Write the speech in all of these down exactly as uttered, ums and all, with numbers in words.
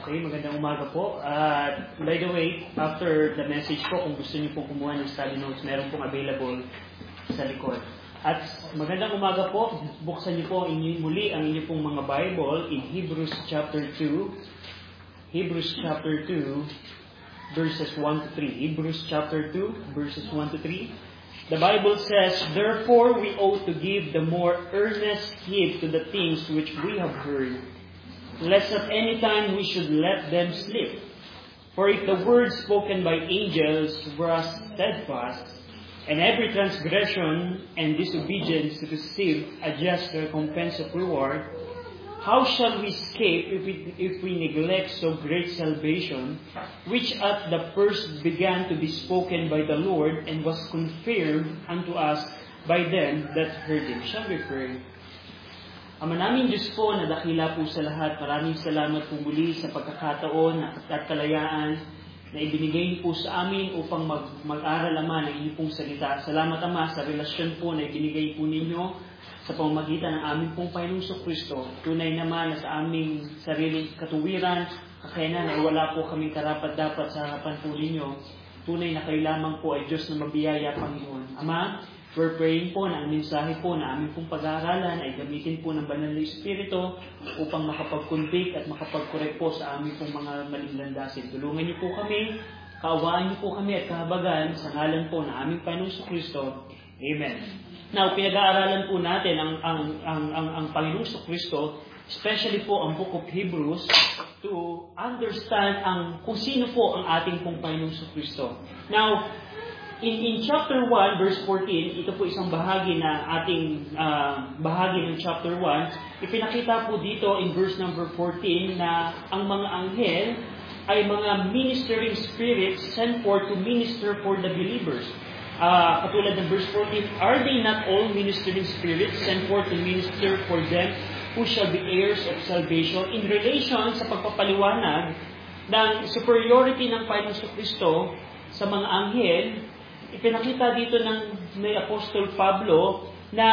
Okay, magandang umaga po. At uh, by the way, after the message po, kung gusto niyo pong kumuha ng study notes, meron pong available sa likod. At magandang umaga po. Buksan niyo po inyo, muli ang inyong pong mga Bible in Hebrews chapter two. Hebrews chapter two, verses one to three. Hebrews chapter two, verses one to three. The Bible says, "Therefore we ought to give the more earnest heed to the things which we have heard, lest at any time we should let them slip. For if the word spoken by angels were steadfast, and every transgression and disobedience receive a just recompense of reward, how shall we escape if we, if we neglect so great salvation, which at the first began to be spoken by the Lord, and was confirmed unto us by them that heard Him?" Shall we pray? Ama namin Diyos po na dakila po sa lahat, maraming salamat po muli sa pagkakataon at kalayaan na ibinigay niyo po sa amin upang mag, mag-aral, Ama, ng inyong pong salita. Salamat, Ama, sa relasyon po na ibinigay po ninyo sa pamamagitan ng aming pong Panginoong Kristo. Tunay naman na sa aming sariling katuwiran, kakayanan ay wala po kaming karapat-dapat sa harapan po ninyo. Tunay na kayo lamang po ay Diyos na mabiyaya, Panginoon. Ama, we're praying po na ang mensahe po na aming pong pag-aaralan ay gamitin po ng Banal na Espiritu upang makapag-convict at makapag-correct po sa aming pong mga maling landasin. Tulungan niyo po kami, kaawaan niyo po kami at kahabagan sa ngalan po ng aming Panginoong Kristo. Amen. Now, pinag-aaralan po natin ang ang ang ang, ang Panginoong Kristo, especially po ang Book of Hebrews, to understand ang kung sino po ang ating pong Panginoong Kristo. Now, in in chapter one, verse fourteen, ito po isang bahagi na ating uh, bahagi ng chapter one. Ipinakita po dito in verse number fourteen na ang mga anghel ay mga ministering spirits sent forth to minister for the believers. Uh, katulad ng verse fourteen, "Are they not all ministering spirits sent forth to minister for them who shall be heirs of salvation?" In relation sa pagpapaliwanag ng superiority ng Panginoong Kristo sa mga anghel, ipinakita dito ng may Apostol Pablo na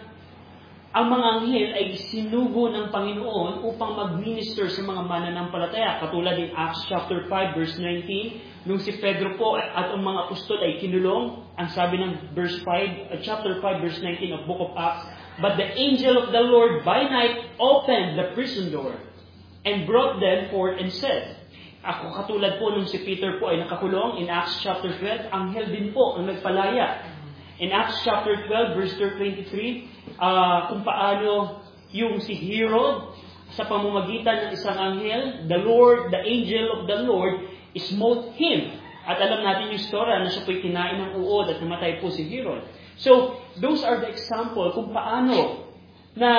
ang mga anghel ay sinugo ng Panginoon upang mag-minister sa mga mananampalataya. Katulad in Acts chapter five, verse nineteen, nung si Pedro po at ang mga apostol ay kinulong, ang sabi ng verse five, uh, chapter five, verse nineteen of Book of Acts, "But the angel of the Lord by night opened the prison door and brought them forth and said," ako katulad po nung si Peter po ay nakakulong in Acts chapter twelve, anghel din po ang nagpalaya. In Acts chapter twelve, verse twenty-three, uh, kung paano yung si Herod sa pamamagitan ng isang anghel, the Lord, the angel of the Lord, smote him. At alam natin yung story na siya po'y kinain ng uod at namatay po si Herod. So, those are the example kung paano na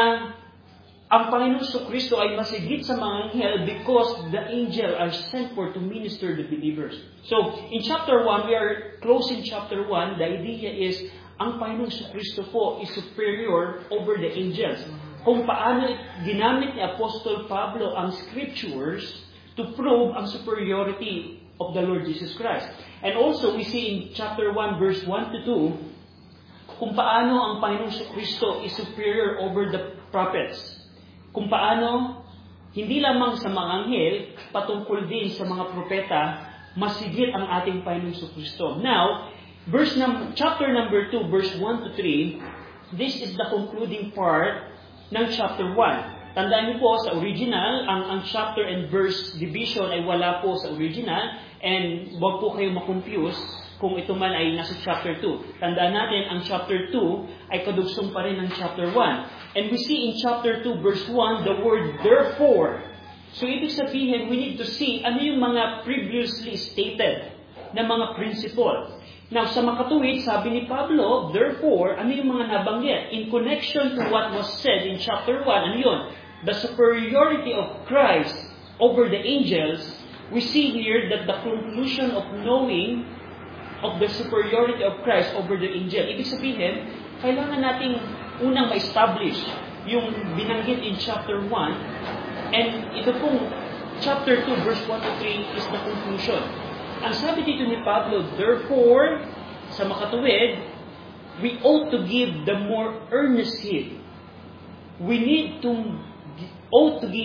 ang Panginoon Kristo ay masigit sa mga anghel because the angel are sent for to minister the believers. So, in chapter one, we are closing chapter one, the idea is, ang Panginoon Kristo po is superior over the angels. Kung paano ginamit ni Apostol Pablo ang scriptures to prove ang superiority of the Lord Jesus Christ. And also, we see in chapter one, verse one to two, kung paano ang Panginoong Kristo is superior over the prophets. Kung paano, hindi lamang sa mga anghel, patungkol din sa mga propeta, masigit ang ating Panginoong Kristo. Now, verse num- chapter number two, verse one to three, this is the concluding part ng chapter one. Tandaan niyo po, sa original, ang, ang chapter and verse division ay wala po sa original, and wag po kayo makonfuse kung ito man ay nasa chapter two. Tandaan natin, ang chapter two ay kadugsong pa rin ng chapter one. And we see in chapter two, verse one, the word "therefore." So, ibig sabihin, we need to see ano yung mga previously stated na mga principle. Now, sa makatuwid, sabi ni Pablo, therefore, ano yung mga nabanggit? In connection to what was said in chapter one, ano yun? The superiority of Christ over the angels, we see here that the conclusion of knowing of the superiority of Christ over the angel. Ibig sabihin, kailangan nating unang ma-establish yung binanggit in chapter one, and ito pong chapter two, verse one to three is the conclusion. Ang sabi dito ni Pablo, therefore, sa makatuwid, we ought to give the more earnest heed. We need to ought to give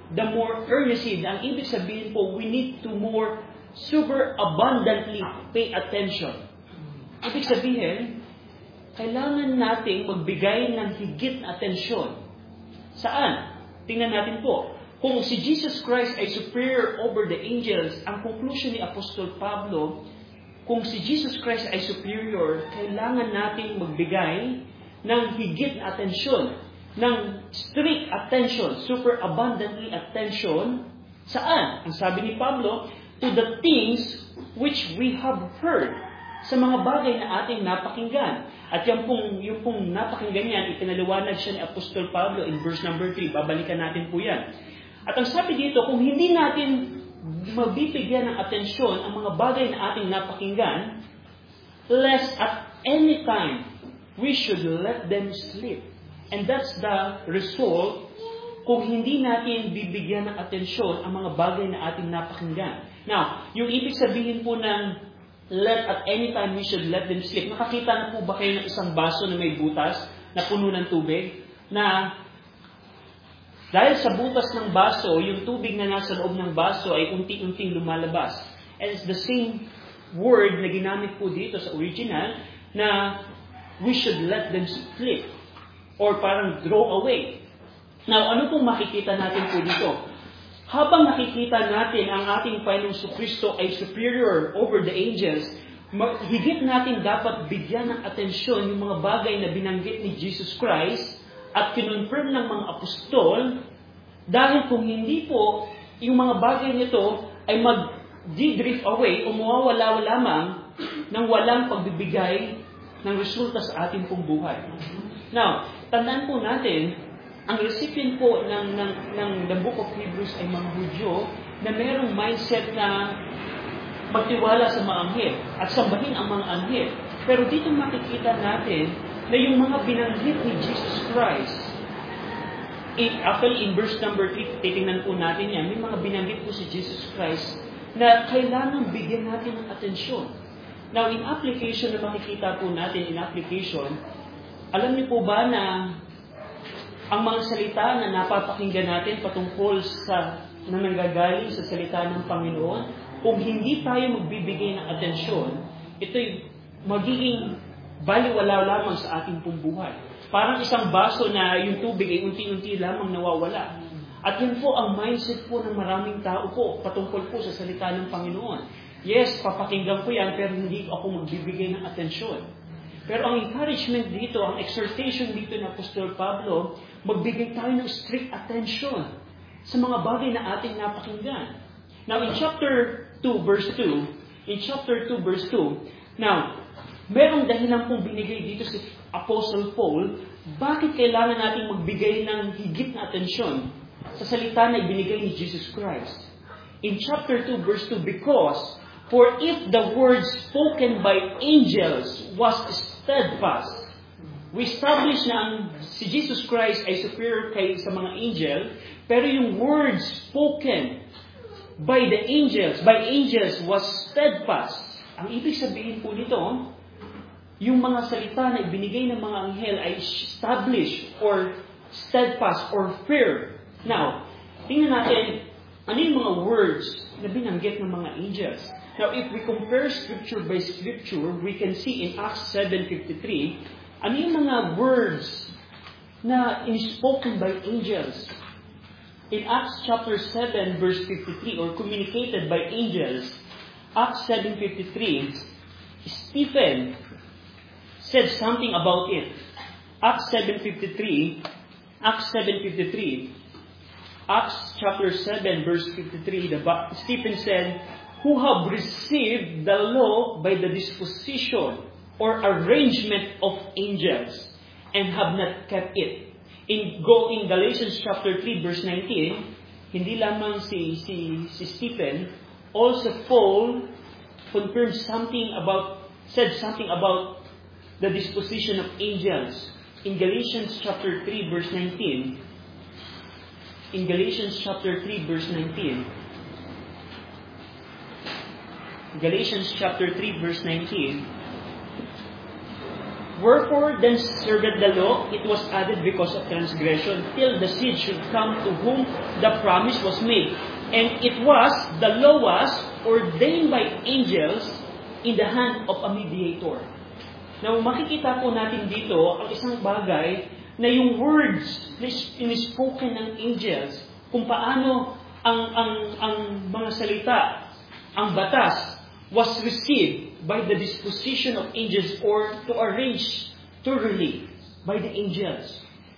the more earnestly. Ang ibig sabihin po, we need to more super abundantly pay attention. Ibig sabihin, kailangan nating magbigay ng higit na atensyon. Saan? Tingnan natin po. Kung si Jesus Christ ay superior over the angels, ang conclusion ni Apostol Pablo, kung si Jesus Christ ay superior, kailangan nating magbigay ng higit na atensyon, ng strict attention, super abundantly attention. Saan? Ang sabi ni Pablo, to the things which we have heard, sa mga bagay na ating napakinggan. At yung pong, yung pong napakinggan yan, ipinaliwanag siya ni Apostol Pablo in verse number three. Babalikan natin po yan. At ang sabi dito, kung hindi natin mabibigyan ng atensyon ang mga bagay na ating napakinggan, lest at any time we should let them sleep. And that's the result kung hindi natin bibigyan ng atensyon ang mga bagay na ating napakinggan. Now, yung ibig sabihin po ng let at any time we should let them sleep. Nakakita na po ba kayo ng isang baso na may butas na puno ng tubig? Na dahil sa butas ng baso, yung tubig na nasa loob ng baso ay unti-unting lumalabas. And it's the same word na ginamit po dito sa original na we should let them sleep or parang draw away. Now, ano pong makikita natin po dito? Habang nakikita natin ang ating Panginoong Kristo ay superior over the angels, higit natin dapat bigyan ng atensyon yung mga bagay na binanggit ni Jesus Christ at kinonfirm ng mga apostol, dahil kung hindi po, yung mga bagay nito ay mag-drift away o mawawala lamang nang walang pagbibigay ng resulta sa ating pong buhay. Now, tandaan po natin, ang recipient po ng, ng, ng the Book of Hebrews ay mga Hudyo na mayroong mindset na magtiwala sa mga anghel at sambahin ang mga anghel. Pero dito makikita natin na yung mga binanggit ni Jesus Christ, in, actually in verse number three, titingnan po natin yan, may mga binanggit po si Jesus Christ na kailangan bigyan natin ng atensyon. Now, in application na makikita po natin, in application, alam niyo po ba na ang mga salita na napapakinggan natin patungkol sa na nanggagaling sa salita ng Panginoon, kung hindi tayo magbibigay ng atensyon, ito'y magiging baliwala lamang sa ating pong buhay. Parang isang baso na yung tubig ay unti-unti lamang nawawala. At yan po ang mindset po ng maraming tao po patungkol po sa salita ng Panginoon. Yes, papakinggan ko yan, pero hindi ako magbibigay ng atensyon. Pero ang encouragement dito, ang exhortation dito ng Apostol Pablo, magbigay tayo ng strict attention sa mga bagay na ating napakinggan. Now, in chapter two, verse two, in chapter two, verse two, now, merong dahilan pong binigay dito si Apostle Paul, bakit kailangan nating magbigay ng higit na atensyon sa salita na ibinigay ni Jesus Christ? In chapter two, verse two, because, for if the word spoken by angels was steadfast, we establish na ang si Jesus Christ ay superior kay sa mga angel, pero yung words spoken by the angels, by angels was steadfast. Ang ibig sabihin po nito, yung mga salita na ibinigay ng mga anghel ay established or steadfast or fair. Now, tingnan natin, ano yung mga words na binanggit ng mga angels? Now, if we compare scripture by scripture, we can see in Acts seven fifty-three, ano yung mga words na spoken by angels? In Acts chapter seven, verse fifty-three, or communicated by angels, Acts seven fifty-three, Stephen said something about it. Acts seven fifty-three, Acts seven fifty-three, Acts chapter seven, verse fifty-three, the, Stephen said, who have received the law by the disposition or arrangement of angels, and have not kept it. In go in Galatians chapter three, verse nineteen, hindi lamang si, si, si Stephen, also Paul confirmed something about, said something about the disposition of angels. In Galatians chapter three, verse nineteen, in Galatians chapter three, verse nineteen, Galatians chapter three, verse nineteen, Wherefore then served the law, it was added because of transgression, till the seed should come to whom the promise was made. And it was, the law was, ordained by angels in the hand of a mediator. Now, makikita po natin dito ang isang bagay na yung words na inispoken ng angels, kung paano ang, ang, ang mga salita, ang batas, was received by the disposition of angels or to arrange thoroughly by the angels.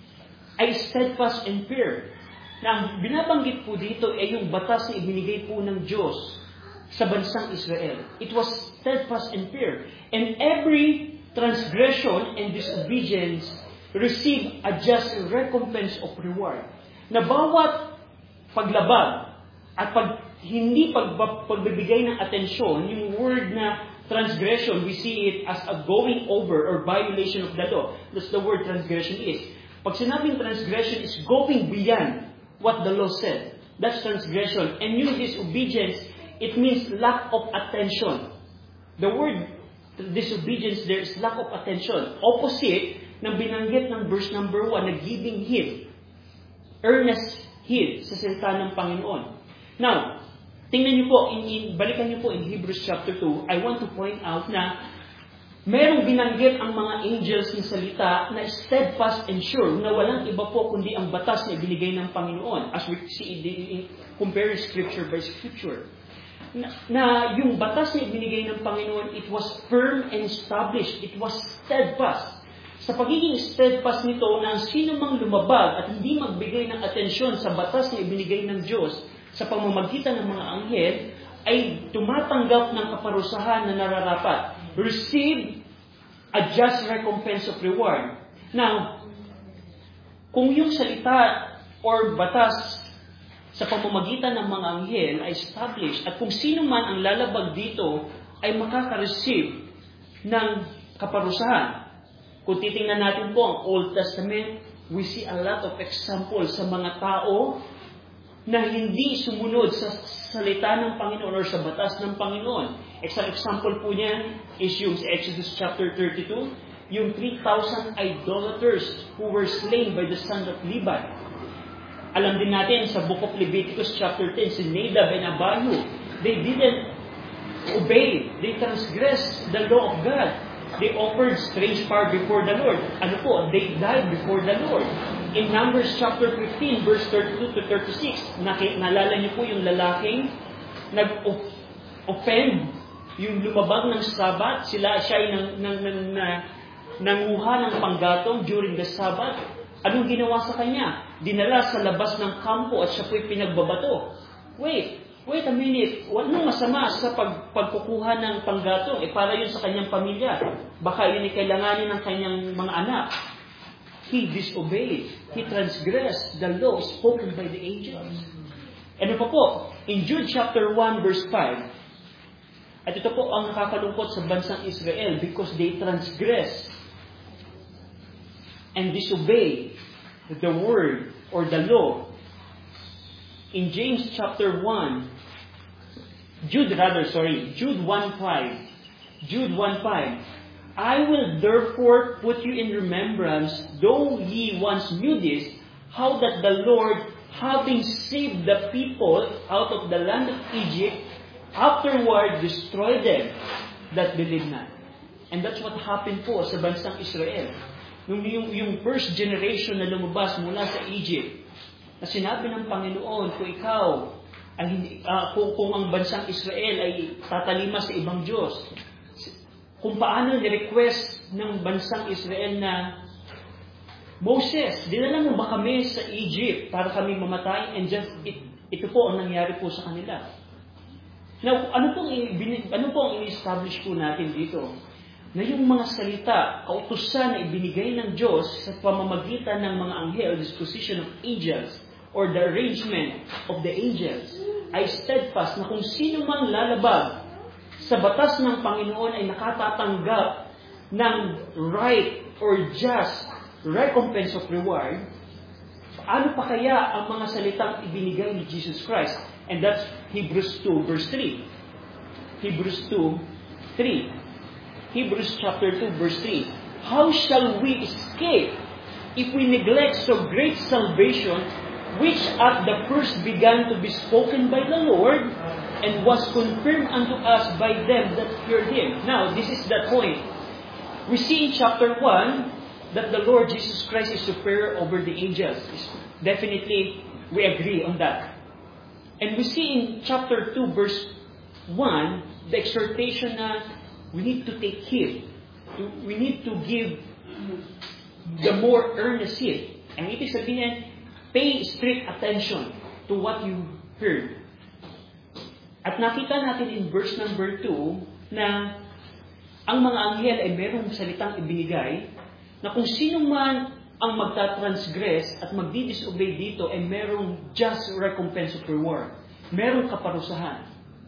Ay steadfast and pure. Na ang binabanggit po dito ay yung batas na ibinigay po ng Diyos sa bansang Israel. It was steadfast and pure. And every transgression and disobedience receive a just recompense of reward. Na bawat paglabag at pag hindi pag, pagbibigay ng atensyon, yung word na transgression, we see it as a going over or violation of the law. That's the word transgression is. Pag sinabing transgression is going beyond what the law said. That's transgression. And yung disobedience, it means lack of attention. The word disobedience there is lack of attention. Opposite ng binanggit ng verse number one na giving heed. Earnest heed sa salita ng Panginoon. Now, tingnan niyo po, in, in, balikan niyo po in Hebrews chapter two, I want to point out na merong binanggit ang mga angels ng salita na steadfast and sure, na walang iba po kundi ang batas na ibinigay ng Panginoon, as we see in comparing scripture by scripture. Na, na yung batas na ibinigay ng Panginoon, it was firm and established. It was steadfast. Sa pagiging steadfast nito, na ang sino mang lumabag at hindi magbigay ng atensyon sa batas na ibinigay ng Diyos, sa pamamagitan ng mga anghel, ay tumatanggap ng kaparusahan na nararapat. Receive a just recompense of reward. Now, kung yung salita or batas sa pamamagitan ng mga anghel ay established, at kung sino man ang lalabag dito ay makaka-receive ng kaparusahan. Kung titingnan natin po ang Old Testament, we see a lot of examples sa mga tao na hindi sumunod sa salita ng Panginoon or sa batas ng Panginoon. Isang example po niyan is yung Exodus chapter thirty-two, yung three thousand idolaters who were slain by the son of Levi. Alam din natin sa book of Leviticus chapter ten, si Nadab and Abihu, they didn't obey. They transgressed the law of God. They offered strange fire before the Lord. Ano po? They died before the Lord. In Numbers chapter fifteen, verse thirty-two to thirty-six, nalala niyo po yung lalaking nag-offend, yung lumabag ng Sabat, sila siya ay nang, nang, nang, nang, nanguha ng panggatong during the Sabbath. Anong ginawa sa kanya? Dinala sa labas ng kampo at siya po'y pinagbabato. Wait, wait a minute. Walang masama sa pag, pagkukuha ng panggatong. Eh, para yun sa kanyang pamilya. Baka yun ay kailanganin ng kanyang mga anak. He disobeyed. He transgressed the law spoken by the angels. Ano pa po? In Jude chapter one verse five, at ito po ang nakakalungkot sa bansang Israel because they transgress and disobey the word or the law. In James chapter one, Jude rather, sorry, Jude one five, Jude one five, I will therefore put you in remembrance, though ye once knew this, how that the Lord, having saved the people out of the land of Egypt, afterward destroyed them that believe not. And that's what happened po sa bansang Israel. Nung yung, yung first generation na lumabas mula sa Egypt, na sinabi ng Panginoon, kung ikaw, ay, uh, kung, kung ang bansang Israel ay tatalima sa ibang Diyos, kung paano ni-request ng bansang Israel na, Moses, dinala mo ba kami sa Egypt para kami mamatay? And just, it, ito po ang nangyari po sa kanila. Now, ano pong, ano pong in-establish po natin dito? Na yung mga salita, kautusan na ibinigay ng Diyos sa pamamagitan ng mga anghel, disposition of angels, or the arrangement of the angels, ay steadfast na kung sino mang lalabag sa batas ng Panginoon ay nakatatanggap ng right or just recompense of reward. Ano pa kaya ang mga salitang ibinigay ni Jesus Christ? And that's Hebrews two verse three. Hebrews two three. Hebrews chapter two verse three. how shall we escape if we neglect so great salvation, which at the first began to be spoken by the Lord, and was confirmed unto us by them that heard Him? Now, this is the point. We see in chapter one that the Lord Jesus Christ is superior over the angels. Definitely, we agree on that. And we see in chapter two, verse one, the exhortation na we need to take heed. We need to give the more earnest heed. Ang ibig sabihin, pay strict attention to what you heard. At nakita natin in verse number two na ang mga anghel ay merong salitang ibinigay na kung sino man ang magtatransgress at magdi-disobey dito ay merong just recompense of reward. Merong kaparusahan.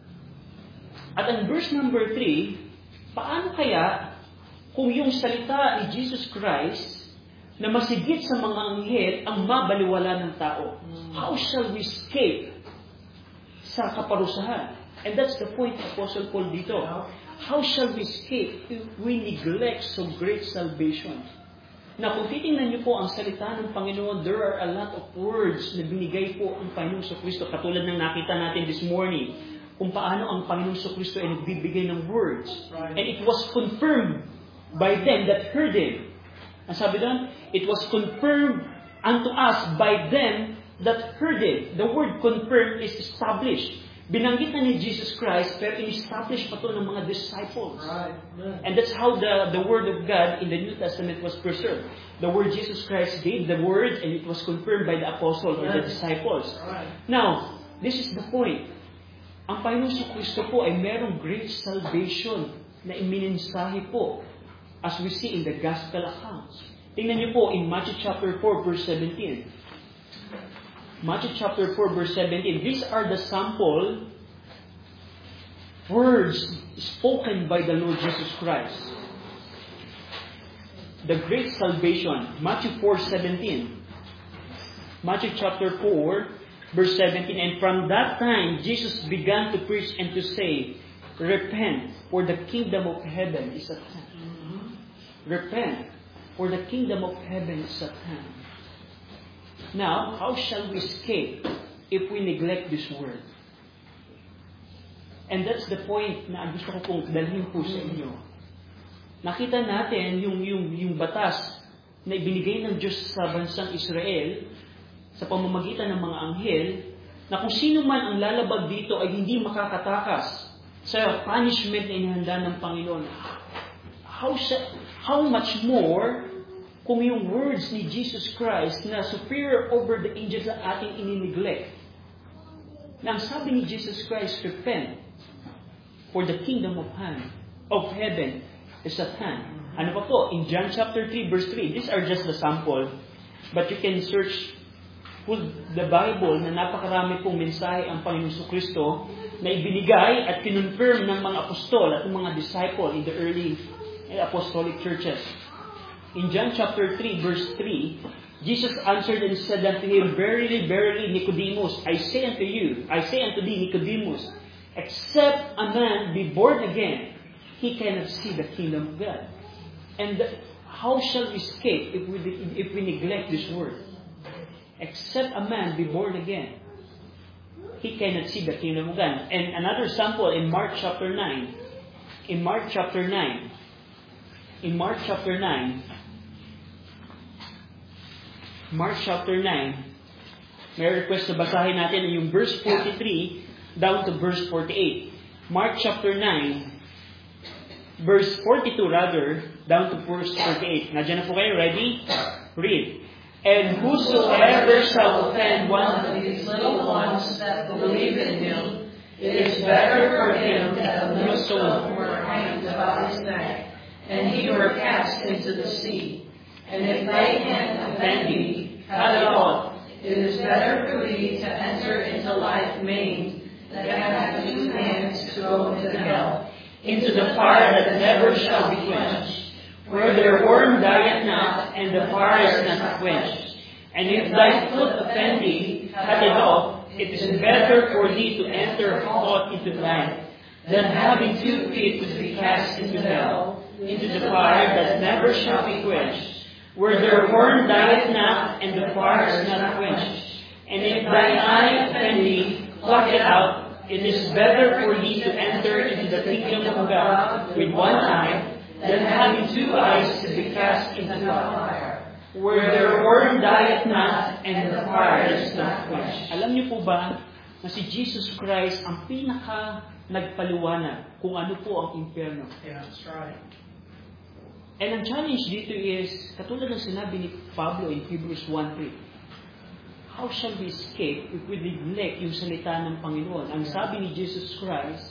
At ang verse number three, paano kaya kung yung salita ni Jesus Christ na masigit sa mga anghel ang mabaliwala ng tao? How shall we escape sa kaparusahan? And that's the point of Apostle Paul dito. How shall we escape if we neglect so great salvation? Na kung titingnan niyo po ang salita ng Panginoon, there are a lot of words na binigay po ang Panginoon sa Kristo. Katulad ng nakita natin this morning, kung paano ang Panginoon sa Kristo ay nagbibigay ng words. And it was confirmed by them that heard Him. Ang sabi doon, it was confirmed unto us by them that heard Him. The word confirmed is established. Binanggit na ni Jesus Christ, pero in-establish pa ito ng mga disciples. Right. And that's how the, the Word of God in the New Testament was preserved. The Word Jesus Christ gave the Word, and it was confirmed by the apostles or the disciples. Right. Now, this is the point. Ang Panginoon sa Kristo po ay merong great salvation na iminensahe po as we see in the Gospel accounts. Tingnan niyo po in Matthew chapter four, verse seventeen. Matthew chapter four, verse seventeen. These are the sample words spoken by the Lord Jesus Christ. The great salvation. Matthew four, seventeen. Matthew chapter four, verse seventeen. And from that time, Jesus began to preach and to say, repent, for the kingdom of heaven is at hand. Mm-hmm. Repent, for the kingdom of heaven is at hand. Now, how shall we escape if we neglect this word? And that's the point na gusto ko pong dalhin po sa inyo. Nakita natin yung, yung, yung batas na ibinigay ng Diyos sa bansang Israel sa pamamagitan ng mga anghel na kung sino man ang lalabag dito ay hindi makakatakas sa punishment na inihanda ng Panginoon. How, how much more kung yung words ni Jesus Christ na superior over the angels na ating inineglect. Na ang sabi ni Jesus Christ, repent, for the kingdom of hand, of heaven is at hand. Ano pa po? In John chapter three, verse three, these are just the sample, but you can search full the Bible na napakarami pong mensahe ang Panginoon Kristo na ibinigay at kinonfirm ng mga apostol at ng mga disciple in the early apostolic churches. In John chapter three, verse three, Jesus answered and said unto him, Verily, verily, Nicodemus, I say unto you, I say unto thee, Nicodemus, except a man be born again, he cannot see the kingdom of God. And the, how shall we escape if we if we neglect this word? Except a man be born again, he cannot see the kingdom of God. And another sample in Mark chapter nine. In Mark chapter nine. In Mark chapter nine. Mark chapter nine. May request na basahin natin yung verse forty-three down to verse forty-eight. Mark chapter nine, verse forty-two rather, down to verse forty-eight. Nandiyan na po kayo, ready? Read. And whosoever shall offend one of these little ones that believe in him, it is better for him that a millstone were hanged about his neck, and he were cast into the sea. And if thy hand offend thee, cut it off. It is better for thee to enter into life maimed than have two hands to go into hell, into the fire that never shall be quenched, where their worm dieth not, and the fire is not quenched. And if thy foot offend thee, cut it off. It is better for thee to enter hot into life, than having two feet to be cast into hell, into the fire that never shall be quenched, where their horn dieth not, and the fire is not quenched. And if thine eye offend thee, pluck it out. It is better for thee to enter into the kingdom of God with one eye, than having two eyes to be cast into the fire, where their horn dieth not, and the fire is not quenched. Alam niyo po ba na si Jesus Christ ang pinaka nagpaliwanag kung ano po ang impyerno? Yeah, that's right. And ang challenge dito is, katulad ng sinabi ni Pablo in Hebrews one three, how shall we escape if we neglect yung salita ng Panginoon? Ang sabi ni Jesus Christ,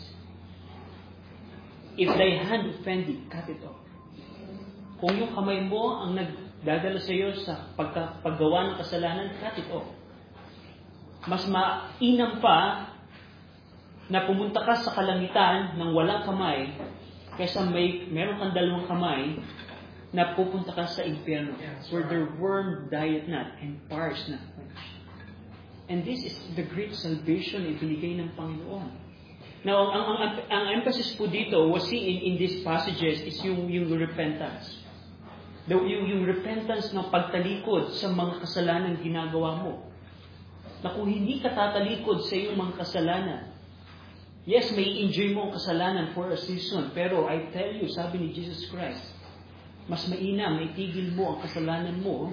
if thy hand offend thee, cut it off. Kung yung kamay mo ang nagdadala sa iyo sa pagka, paggawa ng kasalanan, cut it off. Mas mainam pa na pumunta ka sa kalangitan ng walang kamay kaysa may meron kang dalawang kamay na pupunta ka sa impyerno, where the worm dieth not and fire is not quenched. And this is the great salvation na ibinigay ng Panginoon. Now, ang, ang, ang, ang emphasis po dito, was seen in, in these passages, is yung, yung repentance. The, yung, yung repentance ng pagtalikod sa mga kasalanan ginagawa mo. Na kung hindi ka tatalikod sa iyong mga kasalanan, yes, may enjoy mo ang kasalanan for a season, pero I tell you, sabi ni Jesus Christ, mas mainam na itigil mo ang kasalanan mo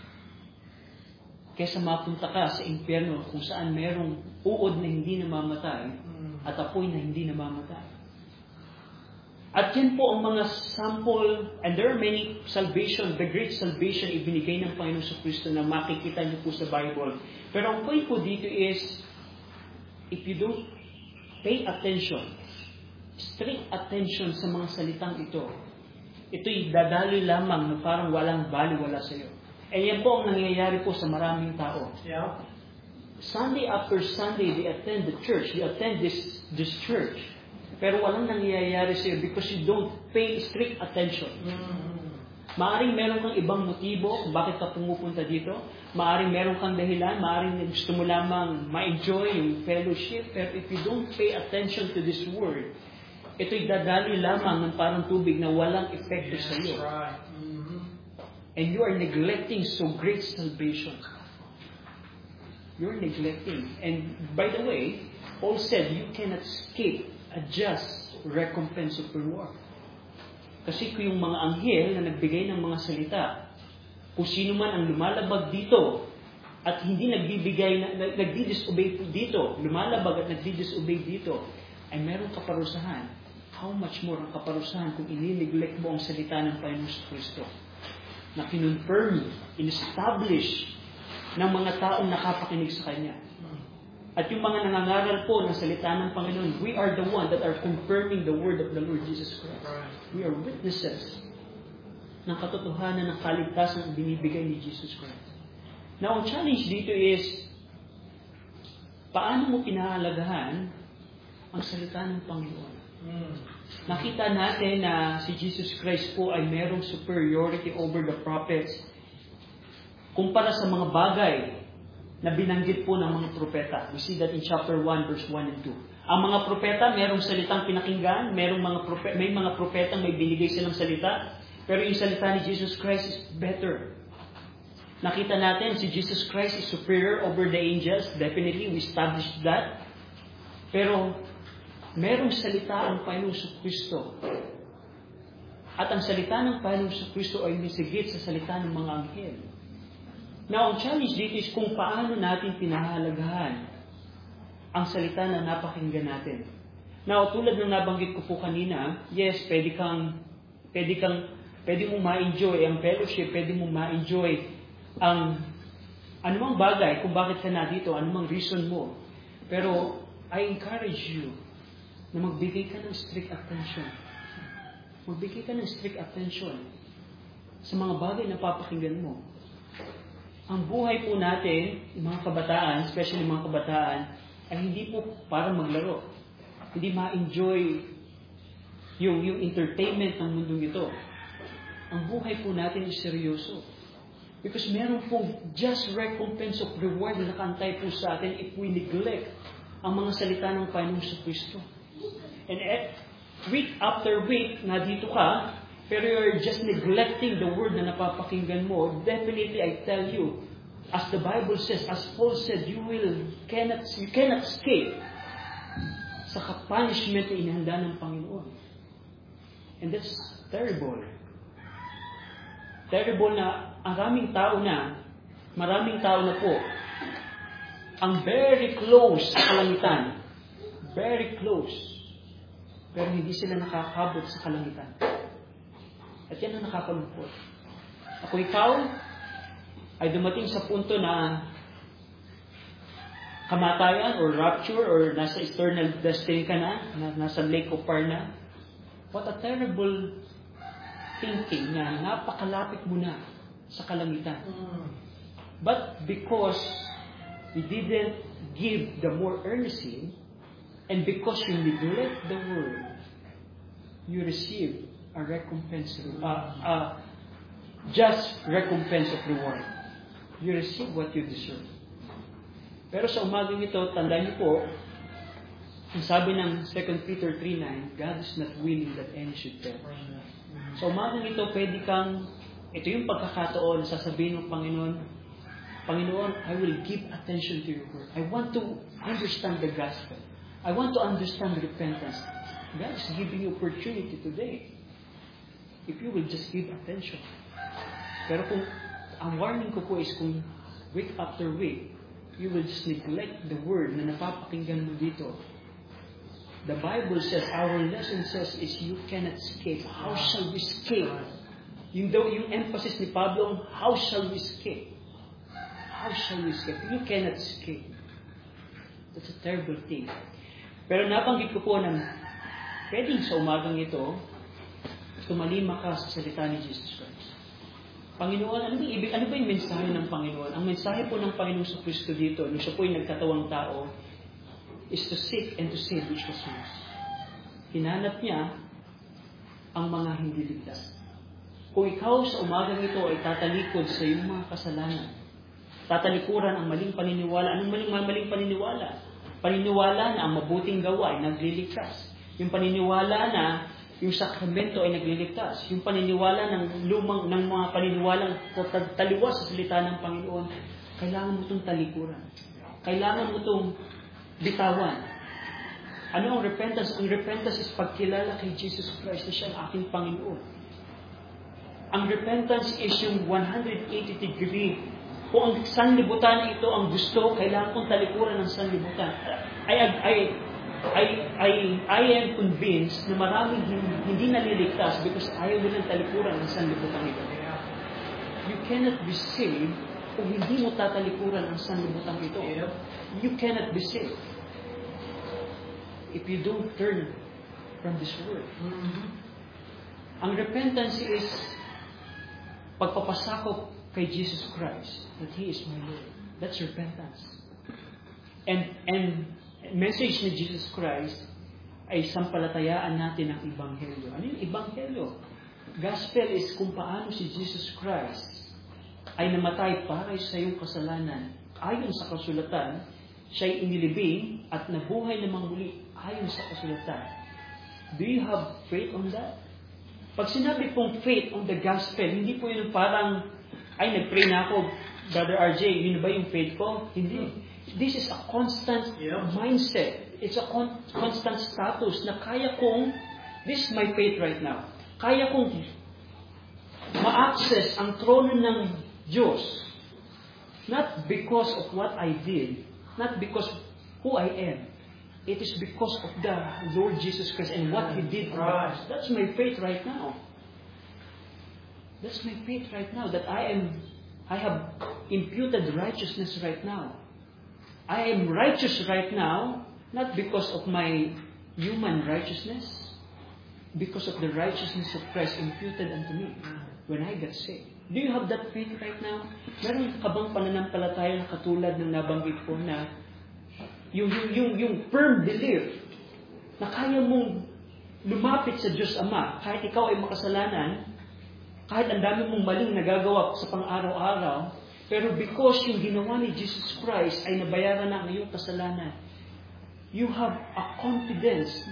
kaysa mapunta ka sa impyerno kung saan merong uod na hindi namamatay at apoy na hindi namamatay. At yan po ang mga sample, and there are many salvation, the great salvation ibinigay ng Panginoon sa Kristo na makikita niyo po sa Bible. Pero ang point po dito is, if you don't pay attention, strict attention sa mga salitang ito, ito'y dadaloy lamang na parang walang baliwala sa iyo. E yan po ang nangyayari po sa maraming tao. Yeah. Sunday after Sunday, they attend the church, they attend this, this church, pero walang nangyayari sa iyo because you don't pay strict attention. Mm-hmm. Maaring meron kang ibang motibo kung bakit ka pumupunta dito. Maaring meron kang dahilan. Maaring gusto mo lamang ma-enjoy yung fellowship. Pero if you don't pay attention to this word, ito'y dadaloy lamang ng parang tubig na walang epekto sa iyo. Right. Mm-hmm. And you are neglecting so great salvation. You're neglecting. And by the way, Paul said, you cannot escape a just recompense of reward. Kasi kung yung mga anghel na nagbigay ng mga salita, kung sino man ang lumalabag dito at hindi nagbibigay, nagdi-disobey dito, lumalabag at nagdi-disobey dito, ay meron kaparusahan. How much more ang kaparusahan kung ini-neglect mo ang salita ng Panginoon Kristo na kinonfirm, in-establish ng mga taong nakapakinig sa Kanya. At yung mga nangangaral po ng salita ng Panginoon, we are the one that are confirming the word of the Lord Jesus Christ. We are witnesses ng katotohanan ng kaligtasan na binibigay ni Jesus Christ. Now, ang challenge dito is, paano mo pinahalagahan ang salita ng Panginoon? Mm. Nakita natin na si Jesus Christ po ay merong superiority over the prophets kumpara sa mga bagay na binanggit po ng mga propeta. We see that in chapter one, verse one and two. Ang mga propeta, merong salitang pinakinggan, merong mga propeta, may mga propeta may binigay silang salita, pero yung salita ni Jesus Christ is better. Nakita natin, si Jesus Christ is superior over the angels. Definitely, we established that. Pero, merong salita ang Panginoon sa Kristo. At ang salita ng Panginoon sa Kristo ay nisigit sa salita ng mga anghel. Now, ang challenge dito is kung paano natin pinahalagahan ang salita na napakinggan natin. Now, tulad ng nabanggit ko po kanina, yes, pwede kang, pwede kang, pwede mong ma-enjoy ang fellowship, pwede mong ma-enjoy ang anumang bagay kung bakit ka na dito, anumang reason mo. Pero, I encourage you na magbigay ka ng strict attention. Magbigay ka ng strict attention sa mga bagay na papakinggan mo. Ang buhay po natin, yung mga kabataan, especially mga kabataan, ay hindi po para maglaro. Hindi ma-enjoy yung, yung entertainment ng mundong ito. Ang buhay po natin ay seryoso. Because meron pong just recompense of reward na nakantay po sa atin if we neglect ang mga salita ng Panginoon sa Kristo. And at week after week, na dito ka, pero you're just neglecting the word na napapakinggan mo, definitely I tell you, as the Bible says, as Paul said, you will cannot you cannot escape sa punishment na inihanda ng Panginoon. And that's terrible. Terrible na ang maraming tao na, maraming tao na po, ang very close sa kalangitan. Very close. Pero hindi sila nakakabot sa kalangitan. At yan ang nakakalungkot. Ako ikaw ay dumating sa punto na kamatayan or rapture or nasa eternal destiny ka na, na nasa lake of fire na. What a terrible thinking na napakalapit mo na sa kalangitan. But because you didn't give the more earnestly, and because you neglect the word, you receive a recompense, uh, uh, just recompense of reward. You receive what you deserve. Pero sa umagang ito, tandaan niyo po, ang sabi ng Second Peter three nine, God is not willing that any should perish. Sa umagang ito, pwede kang, ito yung pagkakataon, sasabihin ng Panginoon, Panginoon, I will give attention to your word. I want to understand the gospel. I want to understand repentance. God is giving you opportunity today. If you will just give attention. Pero kung, ang warning ko po is kung week after week, you will just neglect the word na napapakinggan mo dito. The Bible says, our lesson says is you cannot escape. How shall we escape? Yung, daw, yung emphasis ni Pablo, how shall we escape? How shall we escape? You cannot escape. That's a terrible thing. Pero nabanggit ko po na pwedeng sa umagang ito, tumalima ka sa salita ni Jesus Christ. Panginoon, ano ba, ibig, ano ba yung mensahe ng Panginoon? Ang mensahe po ng Panginoon sa Kristo dito, nung siya po yung nagkatawang tao, is to seek and to save which was lost. Hinanap niya ang mga hindi ligtas. Kung ikaw sa umagang ito ay tatalikod sa iyong mga kasalanan, tatalikuran ang maling paniniwala. Anong maling, maling paniniwala? Paniniwala na ang mabuting gawa ay nagliligtas. Yung paniniwala na yung sakramento ay nagliligtas. Yung paniniwala ng lumang ng mga paniniwalang taliwas sa salita ng Panginoon, kailangan mo itong talikuran. Kailangan mo itong bitawan. Ano ang repentance? Ang repentance is pagkilala kay Jesus Christ na siya ang aking Panginoon. Ang repentance is yung one hundred eighty degree. Kung ang sanlibutan ito ang gusto, kailangan kong talikuran ng sanlibutan. I, I, I, I, I am convinced na maraming hindi naliligtas because ayaw nilang talikuran ng sanlibutan ito. You cannot be saved kung hindi mo tatalikuran ang sanlibutan ito. You cannot be saved if you don't turn from this word. Mm-hmm. Ang repentance is pagpapasakop kay Jesus Christ that He is my Lord. That's repentance. And and message ni Jesus Christ ay sampalatayaan natin ang Ebanghelyo. Ano yung Ebanghelyo? Gospel is kung paano si Jesus Christ ay namatay para sa iyong kasalanan. Ayon sa kasulatan, siya'y inilibing at nabuhay namang muli ayon sa kasulatan. Do you have faith on that? Pag sinabi pong faith on the gospel, hindi po yun parang, ay, nag-pray na ako, Brother R J, yun ba yung faith ko? Hindi. This is a constant mindset. It's a con- constant status na kaya kong, this is my faith right now, kaya kong ma-access ang trono ng Diyos. Not because of what I did, not because of who I am. It is because of the Lord Jesus Christ and what He did for us. That's my faith right now. That's my faith right now, that I am, I have imputed righteousness right now. I am righteous right now, not because of my human righteousness, because of the righteousness of Christ imputed unto me when I got saved. Do you have that faith right now? Meron ka bang pananampalataya na katulad ng nabanggit ko na yung, yung, yung, yung firm belief na kaya mong lumapit sa Diyos Ama kahit ikaw ay makasalanan, kahit ang dami mong maling nagagawa sa pang-araw-araw, pero because yung ginawa ni Jesus Christ ay nabayaran na ang iyong kasalanan, you have a confidence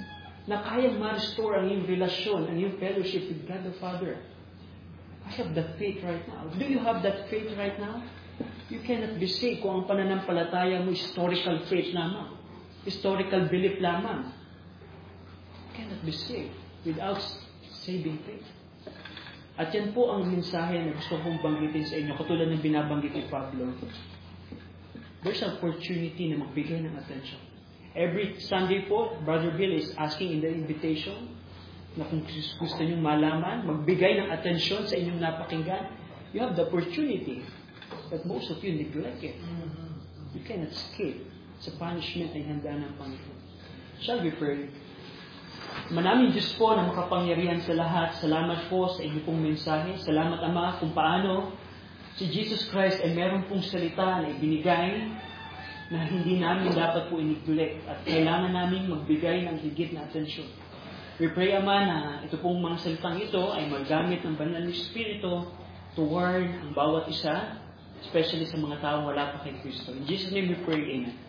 na kayang ma-restore ang iyong relasyon, ang iyong fellowship with God the Father. I have that faith right now. Do you have that faith right now? You cannot be saved kung ang pananampalataya mo historical faith lamang. Historical belief lamang. You cannot be saved without saving faith. At yan po ang mensahe na gusto kong banggitin sa inyo, katulad ng binabanggit ni Pablo. There's an opportunity na magbigay ng attention. Every Sunday po, Brother Bill is asking in the invitation na kung gusto nyo malaman, magbigay ng atensyon sa inyong napakinggan, you have the opportunity, but most of you neglect it. You cannot escape sa punishment na ihanda ng Panginoon. Shall we pray? Manaming Diyos po na makapangyarihan sa lahat, salamat po sa inyong pong mensahe. Salamat, Ama, kung paano si Jesus Christ ay meron pong salita na ibinigay na hindi namin dapat po iniglect at kailangan namin magbigay ng higit na atensyon. We pray, Ama, na ito pong mga salitang ito ay magamit ng Banal na Espiritu to warn ang bawat isa, especially sa mga taong wala pa kay Kristo. In Jesus' name we pray, Amen.